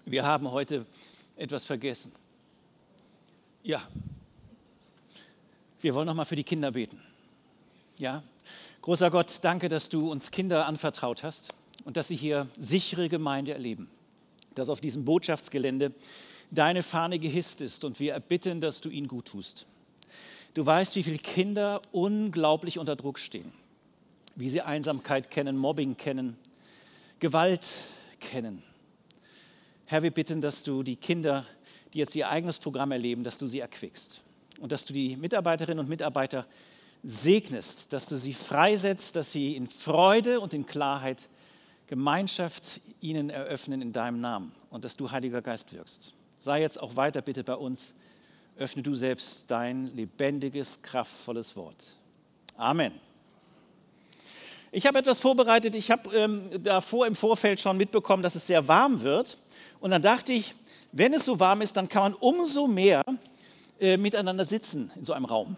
Wir haben heute etwas vergessen. Ja, wir wollen noch mal für die Kinder beten. Ja, großer Gott, danke, dass du uns Kinder anvertraut hast und dass sie hier sichere Gemeinde erleben, dass auf diesem Botschaftsgelände deine Fahne gehisst ist und wir erbitten, dass du ihnen gut tust. Du weißt, wie viele Kinder unglaublich unter Druck stehen, wie sie Einsamkeit kennen, Mobbing kennen, Gewalt kennen. Herr, wir bitten, dass du die Kinder, die jetzt ihr eigenes Programm erleben, dass du sie erquickst und dass du die Mitarbeiterinnen und Mitarbeiter segnest, dass du sie freisetzt, dass sie in Freude und in Klarheit Gemeinschaft ihnen eröffnen in deinem Namen und dass du, Heiliger Geist, wirkst. Sei jetzt auch weiter bitte bei uns. Öffne du selbst dein lebendiges, kraftvolles Wort. Amen. Ich habe etwas vorbereitet. Ich habe davor im Vorfeld schon mitbekommen, dass es sehr warm wird. Und dann dachte ich, wenn es so warm ist, dann kann man umso mehr miteinander sitzen in so einem Raum.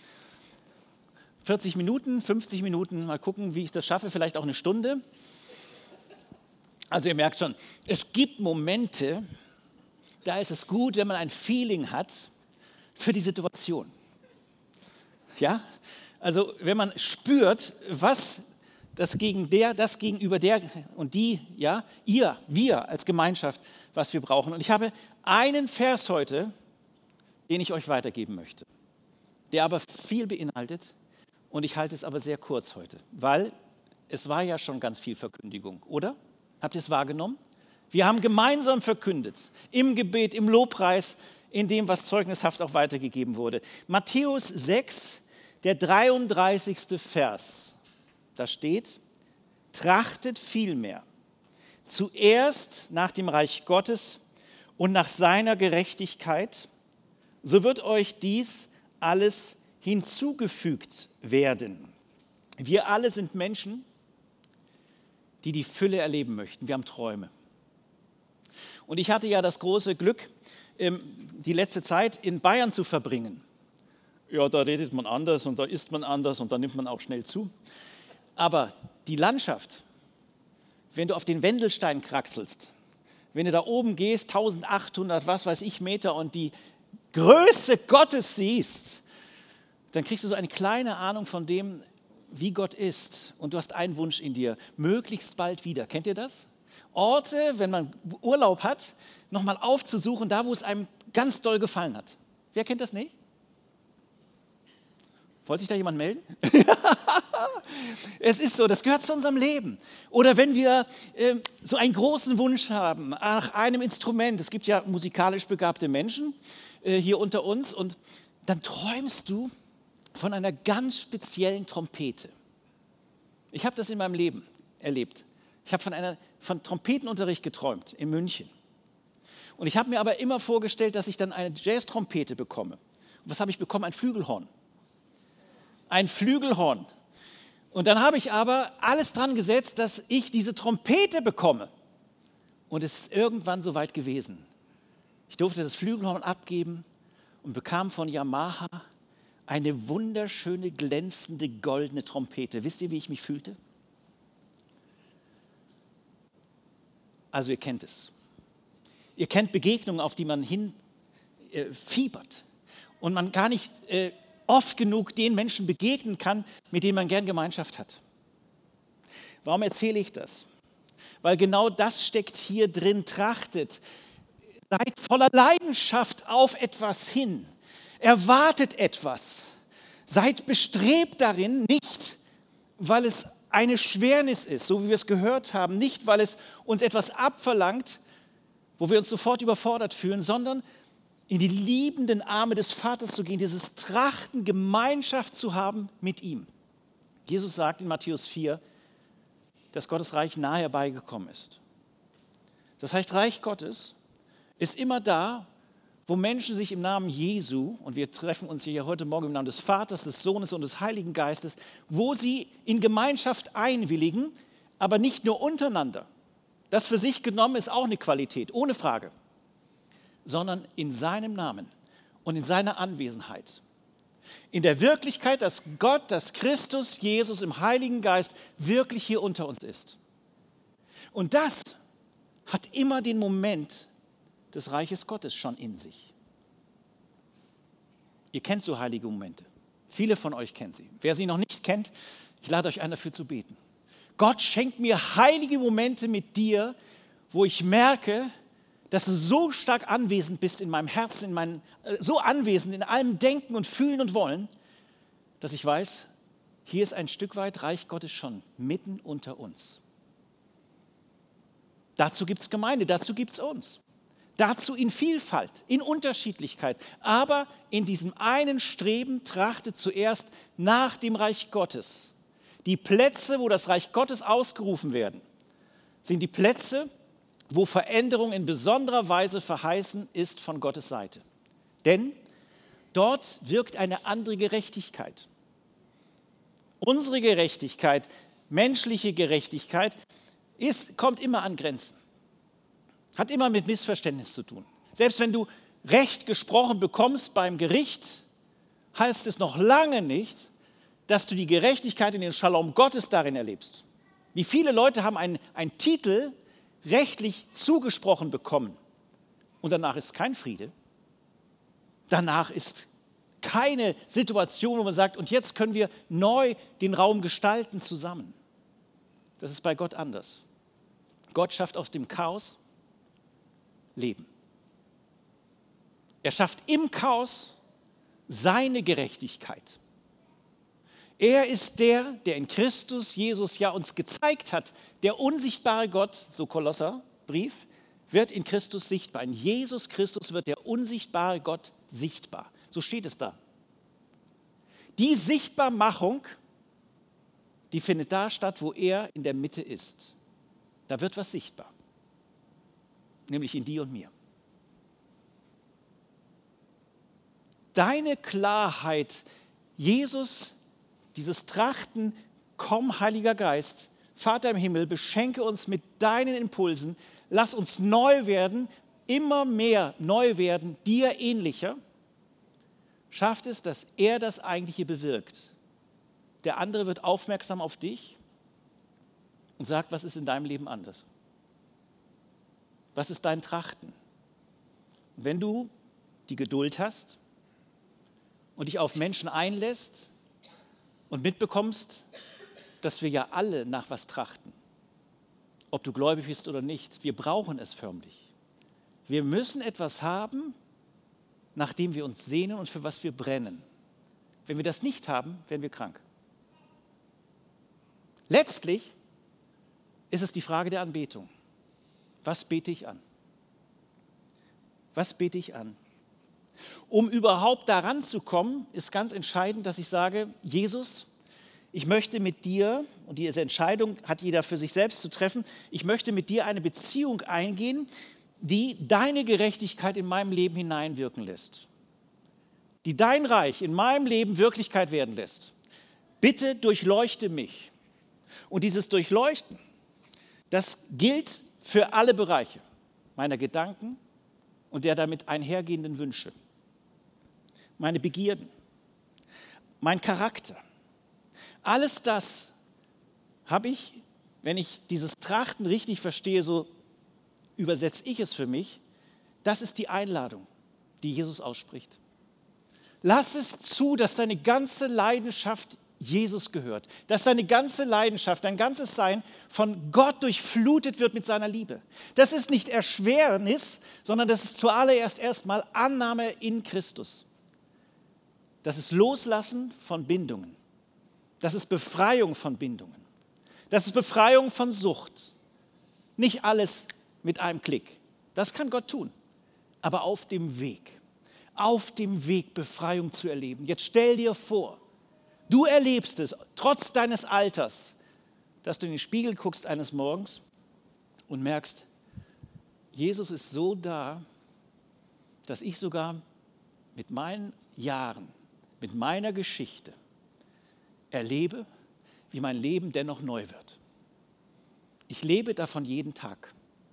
40 Minuten, 50 Minuten, mal gucken, wie ich das schaffe, vielleicht auch eine Stunde. Also ihr merkt schon, es gibt Momente, da ist es gut, wenn man ein Feeling hat für die Situation. Ja, also wenn man spürt, was das gegenüber der und die, ja, wir als Gemeinschaft, was wir brauchen. Und ich habe einen Vers heute, den ich euch weitergeben möchte, der aber viel beinhaltet und ich halte es aber sehr kurz heute, weil es war ja schon ganz viel Verkündigung, oder? Habt ihr es wahrgenommen? Wir haben gemeinsam verkündet, im Gebet, im Lobpreis, in dem, was zeugnishaft auch weitergegeben wurde. Matthäus 6, der 33. Vers. Da steht, trachtet vielmehr zuerst nach dem Reich Gottes und nach seiner Gerechtigkeit, so wird euch dies alles hinzugefügt werden. Wir alle sind Menschen, die die Fülle erleben möchten. Wir haben Träume. Und ich hatte ja das große Glück, die letzte Zeit in Bayern zu verbringen. Ja, da redet man anders und da isst man anders und da nimmt man auch schnell zu. Aber die Landschaft, wenn du auf den Wendelstein kraxelst, wenn du da oben gehst, 1800, was weiß ich, Meter und die Größe Gottes siehst, dann kriegst du so eine kleine Ahnung von dem, wie Gott ist. Und du hast einen Wunsch in dir, möglichst bald wieder. Kennt ihr das? Orte, wenn man Urlaub hat, nochmal aufzusuchen, da wo es einem ganz doll gefallen hat. Wer kennt das nicht? Wollte sich da jemand melden? Es ist so, das gehört zu unserem Leben. Oder wenn wir so einen großen Wunsch haben nach einem Instrument, es gibt ja musikalisch begabte Menschen hier unter uns, und dann träumst du von einer ganz speziellen Trompete. Ich habe das in meinem Leben erlebt. Ich habe von Trompetenunterricht geträumt in München. Und ich habe mir aber immer vorgestellt, dass ich dann eine Jazz-Trompete bekomme. Und was habe ich bekommen? Ein Flügelhorn. Ein Flügelhorn. Und dann habe ich aber alles dran gesetzt, dass ich diese Trompete bekomme. Und es ist irgendwann soweit gewesen. Ich durfte das Flügelhorn abgeben und bekam von Yamaha eine wunderschöne, glänzende, goldene Trompete. Wisst ihr, wie ich mich fühlte? Also ihr kennt es. Ihr kennt Begegnungen, auf die man hin fiebert und man gar nicht oft genug den Menschen begegnen kann, mit denen man gern Gemeinschaft hat. Warum erzähle ich das? Weil genau das steckt hier drin, trachtet. Seid voller Leidenschaft auf etwas hin. Erwartet etwas. Seid bestrebt darin, nicht, weil es eine Schwernis ist, so wie wir es gehört haben, nicht, weil es uns etwas abverlangt, wo wir uns sofort überfordert fühlen, sondern in die liebenden Arme des Vaters zu gehen, dieses Trachten, Gemeinschaft zu haben mit ihm. Jesus sagt in Matthäus 4, dass Gottes Reich nahe herbeigekommen ist. Das heißt, Reich Gottes ist immer da, wo Menschen sich im Namen Jesu, und wir treffen uns hier heute Morgen im Namen des Vaters, des Sohnes und des Heiligen Geistes, wo sie in Gemeinschaft einwilligen, aber nicht nur untereinander. Das für sich genommen ist auch eine Qualität, ohne Frage, sondern in seinem Namen und in seiner Anwesenheit. In der Wirklichkeit, dass Gott, dass Christus, Jesus im Heiligen Geist wirklich hier unter uns ist. Und das hat immer den Moment, des Reiches Gottes schon in sich. Ihr kennt so heilige Momente. Viele von euch kennen sie. Wer sie noch nicht kennt, ich lade euch ein, dafür zu beten. Gott schenkt mir heilige Momente mit dir, wo ich merke, dass du so stark anwesend bist in meinem Herzen, so anwesend in allem Denken und Fühlen und Wollen, dass ich weiß, hier ist ein Stück weit Reich Gottes schon mitten unter uns. Dazu gibt es Gemeinde, dazu gibt es uns. Dazu in Vielfalt, in Unterschiedlichkeit. Aber in diesem einen Streben trachtet zuerst nach dem Reich Gottes. Die Plätze, wo das Reich Gottes ausgerufen werden, sind die Plätze, wo Veränderung in besonderer Weise verheißen ist von Gottes Seite. Denn dort wirkt eine andere Gerechtigkeit. Unsere Gerechtigkeit, menschliche Gerechtigkeit, kommt immer an Grenzen. Hat immer mit Missverständnis zu tun. Selbst wenn du Recht gesprochen bekommst beim Gericht, heißt es noch lange nicht, dass du die Gerechtigkeit in den Shalom Gottes darin erlebst. Wie viele Leute haben einen Titel rechtlich zugesprochen bekommen und danach ist kein Friede. Danach ist keine Situation, wo man sagt, und jetzt können wir neu den Raum gestalten zusammen. Das ist bei Gott anders. Gott schafft aus dem Chaos Leben. Er schafft im Chaos seine Gerechtigkeit. Er ist der in Christus Jesus ja uns gezeigt hat, der unsichtbare Gott, so Kolosserbrief, wird in Christus sichtbar. In Jesus Christus wird der unsichtbare Gott sichtbar. So steht es da. Die Sichtbarmachung, die findet da statt, wo er in der Mitte ist. Da wird was sichtbar. Nämlich in dir und mir. Deine Klarheit, Jesus, dieses Trachten, komm, Heiliger Geist, Vater im Himmel, beschenke uns mit deinen Impulsen, lass uns neu werden, immer mehr neu werden, dir ähnlicher, schafft es, dass er das Eigentliche bewirkt. Der andere wird aufmerksam auf dich und sagt, was ist in deinem Leben anders? Was ist dein Trachten? Und wenn du die Geduld hast und dich auf Menschen einlässt und mitbekommst, dass wir ja alle nach was trachten, ob du gläubig bist oder nicht, wir brauchen es förmlich. Wir müssen etwas haben, nach dem wir uns sehnen und für was wir brennen. Wenn wir das nicht haben, werden wir krank. Letztlich ist es die Frage der Anbetung. Was bete ich an? Was bete ich an? Um überhaupt daran zu kommen, ist ganz entscheidend, dass ich sage, Jesus, ich möchte mit dir, und diese Entscheidung hat jeder für sich selbst zu treffen, ich möchte mit dir eine Beziehung eingehen, die deine Gerechtigkeit in meinem Leben hineinwirken lässt. Die dein Reich in meinem Leben Wirklichkeit werden lässt. Bitte durchleuchte mich. Und dieses Durchleuchten, das gilt für alle Bereiche meiner Gedanken und der damit einhergehenden Wünsche. Meine Begierden, mein Charakter. Alles das habe ich, wenn ich dieses Trachten richtig verstehe, so übersetze ich es für mich, das ist die Einladung, die Jesus ausspricht. Lass es zu, dass deine ganze Leidenschaft Jesus gehört, dass deine ganze Leidenschaft, dein ganzes Sein von Gott durchflutet wird mit seiner Liebe. Das ist nicht Erschwernis, sondern das ist zuallererst erstmal Annahme in Christus. Das ist Loslassen von Bindungen. Das ist Befreiung von Bindungen. Das ist Befreiung von Sucht. Nicht alles mit einem Klick. Das kann Gott tun. Aber auf dem Weg Befreiung zu erleben. Jetzt stell dir vor, du erlebst es, trotz deines Alters, dass du in den Spiegel guckst eines Morgens und merkst, Jesus ist so da, dass ich sogar mit meinen Jahren, mit meiner Geschichte erlebe, wie mein Leben dennoch neu wird. Ich lebe davon jeden Tag.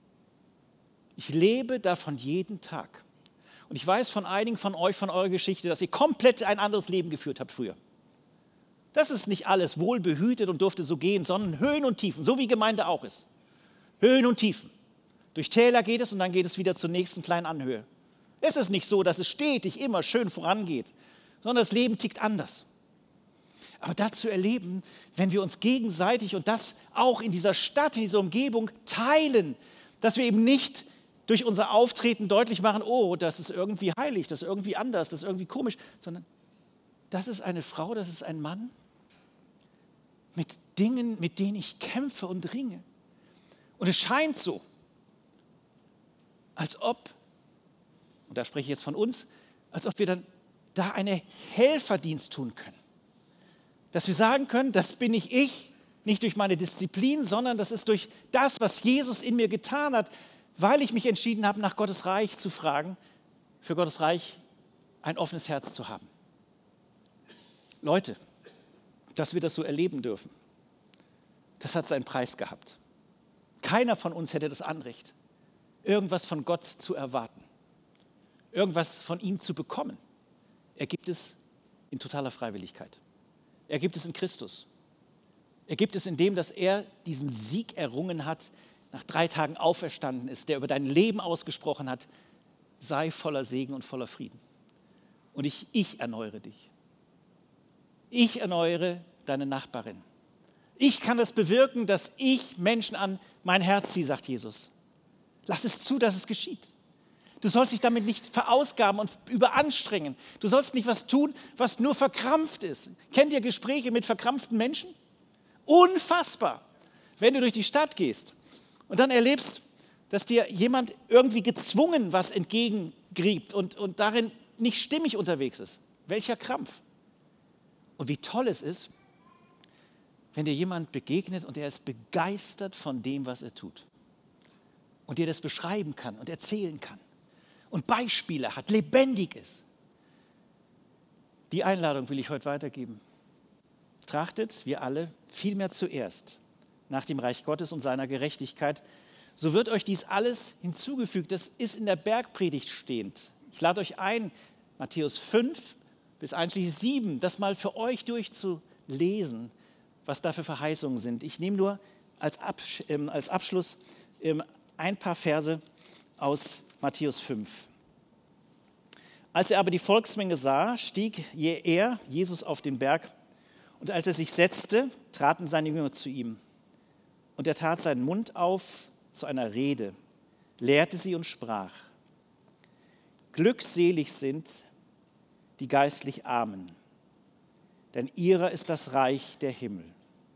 Ich lebe davon jeden Tag. Und ich weiß von einigen von euch, von eurer Geschichte, dass ihr komplett ein anderes Leben geführt habt früher. Das ist nicht alles wohlbehütet und durfte so gehen, sondern Höhen und Tiefen, so wie Gemeinde auch ist. Höhen und Tiefen. Durch Täler geht es und dann geht es wieder zur nächsten kleinen Anhöhe. Es ist nicht so, dass es stetig immer schön vorangeht, sondern das Leben tickt anders. Aber dazu erleben, wenn wir uns gegenseitig und das auch in dieser Stadt, in dieser Umgebung teilen, dass wir eben nicht durch unser Auftreten deutlich machen, oh, das ist irgendwie heilig, das ist irgendwie anders, das ist irgendwie komisch, sondern das ist eine Frau, das ist ein Mann mit Dingen, mit denen ich kämpfe und ringe. Und es scheint so, als ob, und da spreche ich jetzt von uns, als ob wir dann da einen Helferdienst tun können. Dass wir sagen können, das bin nicht ich, nicht durch meine Disziplin, sondern das ist durch das, was Jesus in mir getan hat, weil ich mich entschieden habe, nach Gottes Reich zu fragen, für Gottes Reich ein offenes Herz zu haben. Leute, dass wir das so erleben dürfen, das hat seinen Preis gehabt. Keiner von uns hätte das Anrecht, irgendwas von Gott zu erwarten, irgendwas von ihm zu bekommen. Er gibt es in totaler Freiwilligkeit. Er gibt es in Christus. Er gibt es in dem, dass er diesen Sieg errungen hat, nach 3 Tagen auferstanden ist, der über dein Leben ausgesprochen hat, sei voller Segen und voller Frieden. Und ich erneuere dich. Ich erneuere deine Nachbarin. Ich kann das bewirken, dass ich Menschen an mein Herz ziehe, sagt Jesus. Lass es zu, dass es geschieht. Du sollst dich damit nicht verausgaben und überanstrengen. Du sollst nicht was tun, was nur verkrampft ist. Kennt ihr Gespräche mit verkrampften Menschen? Unfassbar. Wenn du durch die Stadt gehst und dann erlebst, dass dir jemand irgendwie gezwungen was entgegengräbt und darin nicht stimmig unterwegs ist. Welcher Krampf. Und wie toll es ist, wenn dir jemand begegnet und er ist begeistert von dem, was er tut. Und dir das beschreiben kann und erzählen kann. Und Beispiele hat, lebendig ist. Die Einladung will ich heute weitergeben. Trachtet, wir alle, vielmehr zuerst nach dem Reich Gottes und seiner Gerechtigkeit, so wird euch dies alles hinzugefügt. Das ist in der Bergpredigt stehend. Ich lade euch ein, Matthäus 5 bis einschließlich 7, das mal für euch durchzulesen, was da für Verheißungen sind. Ich nehme nur als Abschluss ein paar Verse aus Matthäus 5. Als er aber die Volksmenge sah, stieg er, Jesus, auf den Berg, und als er sich setzte, traten seine Jünger zu ihm. Und er tat seinen Mund auf zu einer Rede, lehrte sie und sprach: Glückselig sind die geistlich Armen, denn ihrer ist das Reich der Himmel.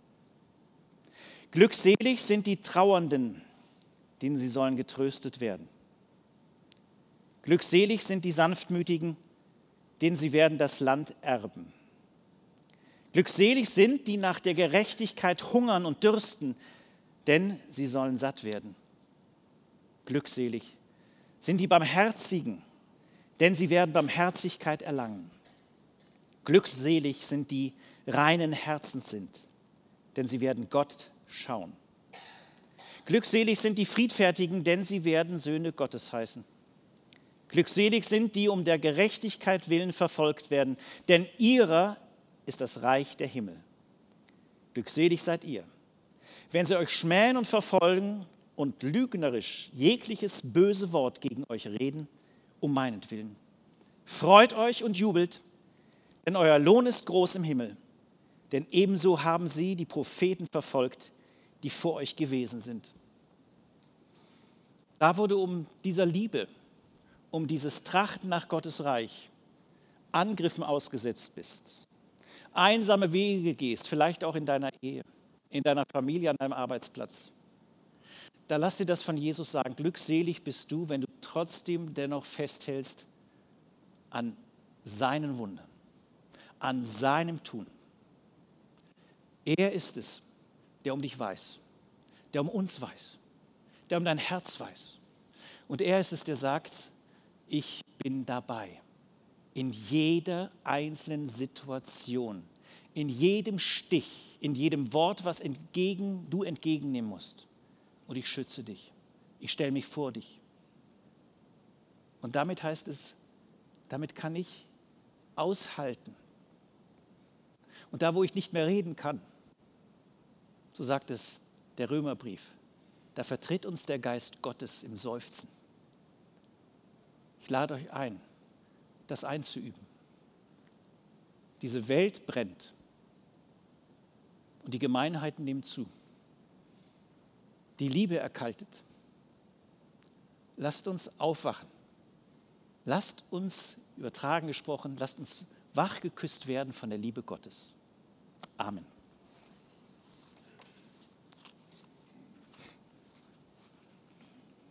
Glückselig sind die Trauernden, denen sie sollen getröstet werden. Glückselig sind die Sanftmütigen, denen sie werden das Land erben. Glückselig sind, die nach der Gerechtigkeit hungern und dürsten, denn sie sollen satt werden. Glückselig sind die Barmherzigen, denn sie werden Barmherzigkeit erlangen. Glückselig sind die reinen Herzens sind, denn sie werden Gott schauen. Glückselig sind die Friedfertigen, denn sie werden Söhne Gottes heißen. Glückselig sind die um der Gerechtigkeit willen verfolgt werden, denn ihrer ist das Reich der Himmel. Glückselig seid ihr, wenn sie euch schmähen und verfolgen und lügnerisch jegliches böse Wort gegen euch reden, um meinetwillen. Freut euch und jubelt, denn euer Lohn ist groß im Himmel. Denn ebenso haben sie die Propheten verfolgt, die vor euch gewesen sind. Da, wo du um dieser Liebe, um dieses Trachten nach Gottes Reich Angriffen ausgesetzt bist, einsame Wege gehst, vielleicht auch in deiner Ehe, in deiner Familie, an deinem Arbeitsplatz, da lass dir das von Jesus sagen: Glückselig bist du, wenn du trotzdem dennoch festhältst an seinen Wundern, an seinem Tun. Er ist es, der um dich weiß, der um uns weiß, der um dein Herz weiß. Und er ist es, der sagt: Ich bin dabei. In jeder einzelnen Situation, in jedem Stich, in jedem Wort, was du entgegennehmen musst. Und ich schütze dich. Ich stelle mich vor dich. Und damit heißt es, damit kann ich aushalten. Und da, wo ich nicht mehr reden kann, so sagt es der Römerbrief, da vertritt uns der Geist Gottes im Seufzen. Ich lade euch ein, das einzuüben. Diese Welt brennt und die Gemeinheiten nehmen zu. Die Liebe erkaltet. Lasst uns aufwachen. Lasst uns, übertragen gesprochen, lasst uns wach geküsst werden von der Liebe Gottes. Amen.